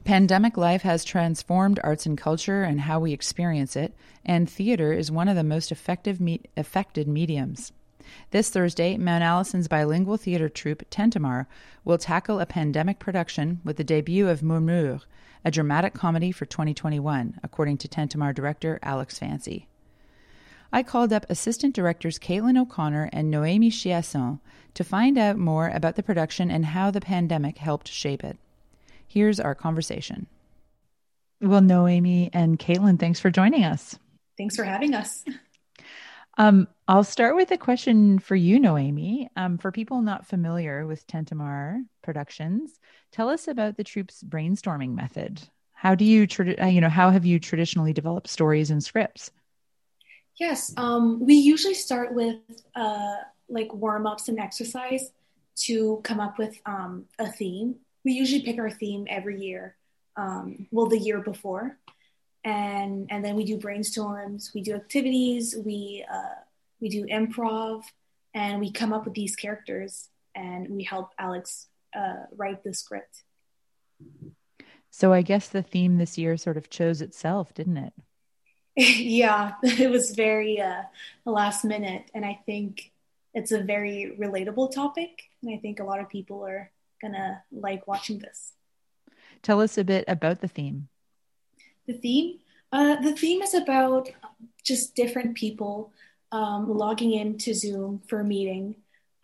Pandemic life has transformed arts and culture and how we experience it, and theater is one of the most affected mediums. This Thursday, Mount Allison's bilingual theater troupe, Tentamar, will tackle a pandemic production with the debut of Murmure, a dramatic comedy for 2021, according to Tentamar director Alex Fancy. I called up assistant directors Caitlin O'Connor and Noémie Chiasson to find out more about the production and how the pandemic helped shape it. Here's our conversation. Well, Noémie and Caitlin, thanks for joining us. Thanks for having us. I'll start with a question for you, Noémie. For people not familiar with Tentamar Productions, tell us about the troupe's brainstorming method. How do you, how have you traditionally developed stories and scripts? Yes, we usually start with like warm-ups and exercise to come up with a theme. We usually pick our theme every year, the year before, and then we do brainstorms, we do activities, we do improv, and we come up with these characters, and we help Alex write the script. So I guess the theme this year sort of chose itself, didn't it? Yeah, it was very last minute, and I think it's a very relatable topic, and I think a lot of people are gonna like watching this. Tell us a bit about the theme. The theme is about just different people logging into Zoom for a meeting,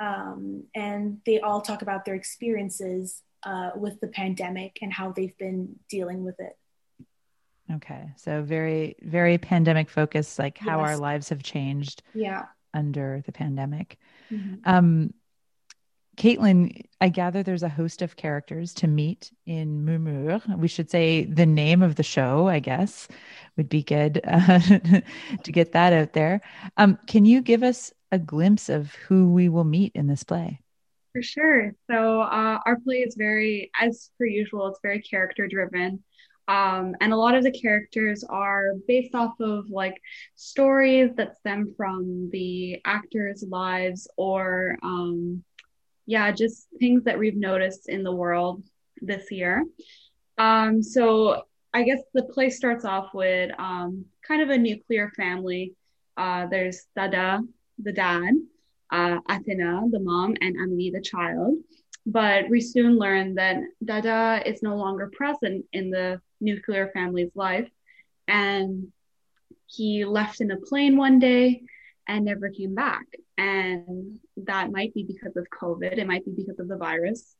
and they all talk about their experiences with the pandemic and how they've been dealing with it. Okay, so very, very pandemic focused, like how Yes. our lives have changed Yeah. under the pandemic. Mm-hmm. Caitlin, I gather there's a host of characters to meet in Murmure. We should say the name of the show, I guess, would be good to get that out there. Can you give us a glimpse of who we will meet in this play? For sure. So our play is very, as per usual, it's very character driven. And a lot of the characters are based off of like stories that stem from the actors' lives or just things that we've noticed in the world this year. So I guess the play starts off with kind of a nuclear family. There's Dada, the dad, Athena, the mom, and Amelie, the child. But we soon learn that Dada is no longer present in the nuclear family's life. And he left in a plane one day and never came back. And that might be because of COVID. It might be because of the virus.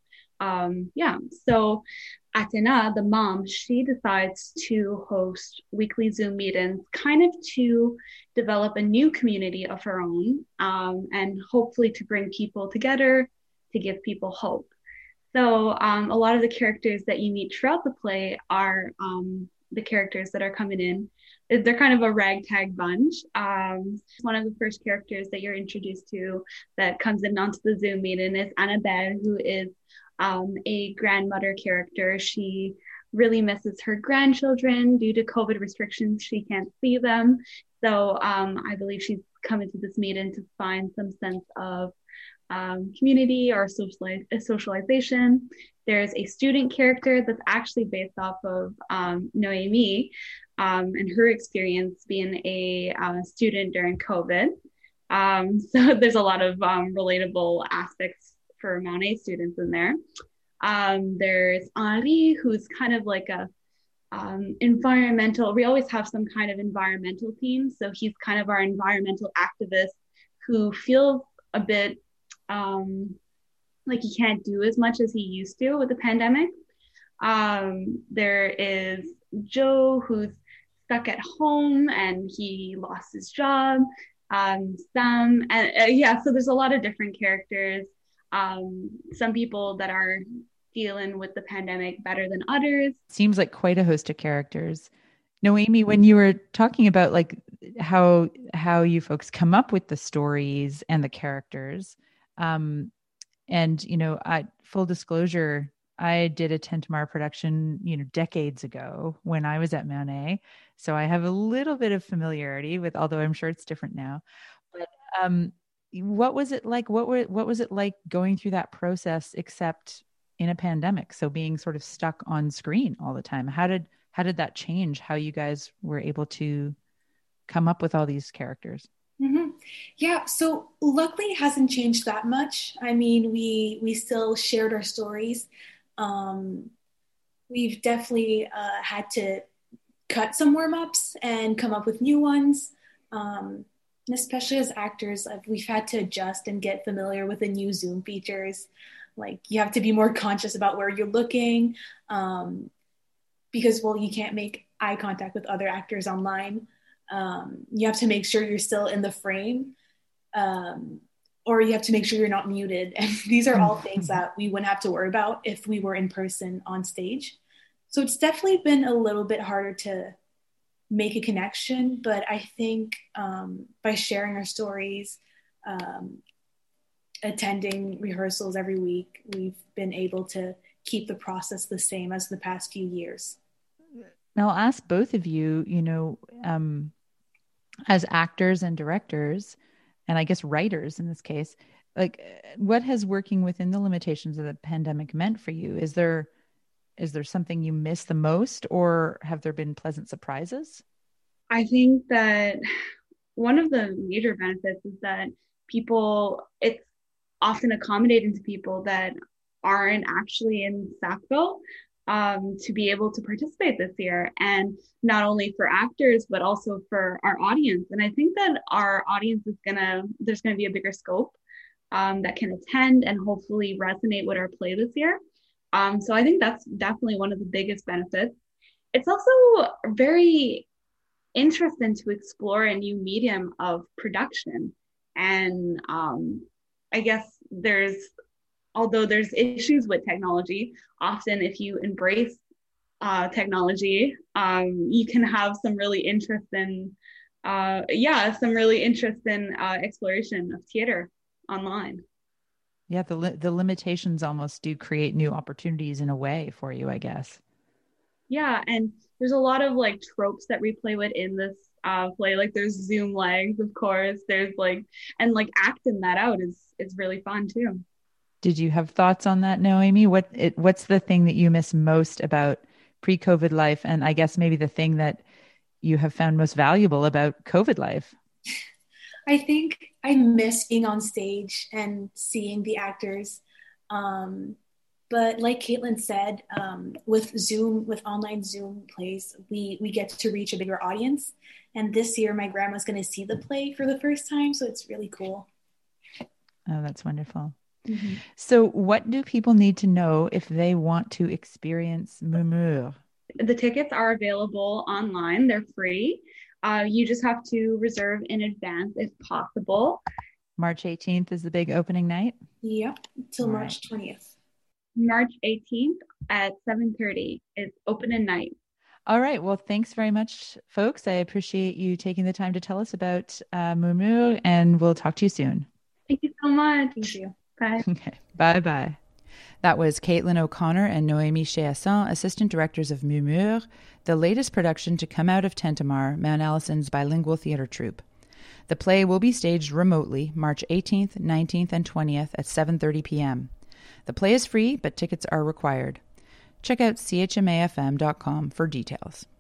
So Athena, the mom, she decides to host weekly Zoom meetings, kind of to develop a new community of her own, and hopefully to bring people together, to give people hope. So a lot of the characters that you meet throughout the play are the characters that are coming in. They're kind of a ragtag bunch. One of the first characters that you're introduced to that comes in onto the Zoom meeting is Annabelle, who is a grandmother character. She really misses her grandchildren due to COVID restrictions. She can't see them. So I believe she's coming to this meeting to find some sense of community or socialization. There's a student character that's actually based off of Noémie and her experience being a student during COVID. So there's a lot of relatable aspects for Monet students in there. There's Henri, who's kind of like a environmental, we always have some kind of environmental theme. So he's kind of our environmental activist who feels a bit like he can't do as much as he used to with the pandemic. There is Joe, who's stuck at home and he lost his job. Sam, and so there's a lot of different characters. Some people that are dealing with the pandemic better than others. Seems like quite a host of characters. Noémie, when you were talking about like how you folks come up with the stories and the characters, and full disclosure, I did a Tentamar production, decades ago when I was at Monet, so I have a little bit of familiarity with, although I'm sure it's different now. But what was it like? What was it like going through that process, except in a pandemic. So being sort of stuck on screen all the time. How did that change how you guys were able to come up with all these characters? Mm-hmm. Yeah, so luckily it hasn't changed that much. I mean, we still shared our stories. We've definitely had to cut some warm-ups and come up with new ones. And especially as actors, we've had to adjust and get familiar with the new Zoom features. Like you have to be more conscious about where you're looking because, well, you can't make eye contact with other actors online. You have to make sure you're still in the frame, or you have to make sure you're not muted. And these are all things that we wouldn't have to worry about if we were in person on stage. So it's definitely been a little bit harder to make a connection, but I think by sharing our stories, attending rehearsals every week, we've been able to keep the process the same as the past few years. Now, I'll ask both of you, as actors and directors, and I guess writers in this case, like what has working within the limitations of the pandemic meant for you? Is there something you miss the most, or have there been pleasant surprises? I think that one of the major benefits is that it's often accommodating to people that aren't actually in Sackville to be able to participate this year. And not only for actors, but also for our audience. And I think that our audience there's going to be a bigger scope that can attend and hopefully resonate with our play this year. So I think that's definitely one of the biggest benefits. It's also very interesting to explore a new medium of production. And I guess although there's issues with technology, often if you embrace technology, you can have some really interesting exploration of theater online. Yeah, the limitations almost do create new opportunities in a way for you, I guess. Yeah, and there's a lot of like tropes that we play with in this play. Like there's Zoom legs, of course. There's and acting that out is really fun too. Did you have thoughts on that, Noemi? What's the thing that you miss most about pre-COVID life, and I guess maybe the thing that you have found most valuable about COVID life? I think I miss being on stage and seeing the actors. But like Caitlin said, with online Zoom plays, we get to reach a bigger audience. And this year, my grandma's going to see the play for the first time. So it's really cool. Oh, that's wonderful. Mm-hmm. So what do people need to know if they want to experience Murmure? The tickets are available online. They're free. You just have to reserve in advance if possible. March 18th is the big opening night? Yep, till March 20th. March 18th at 7:30 is opening night. All right. Well, thanks very much, folks. I appreciate you taking the time to tell us about Murmure, and we'll talk to you soon. Thank you so much. Thank you. Bye. Okay. Bye-bye. That was Caitlin O'Connor and Noemi Chiasson, assistant directors of Murmure, the latest production to come out of Tentamar, Mount Allison's bilingual theater troupe. The play will be staged remotely March 18th, 19th, and 20th at 7:30 p.m. The play is free, but tickets are required. Check out chmafm.com for details.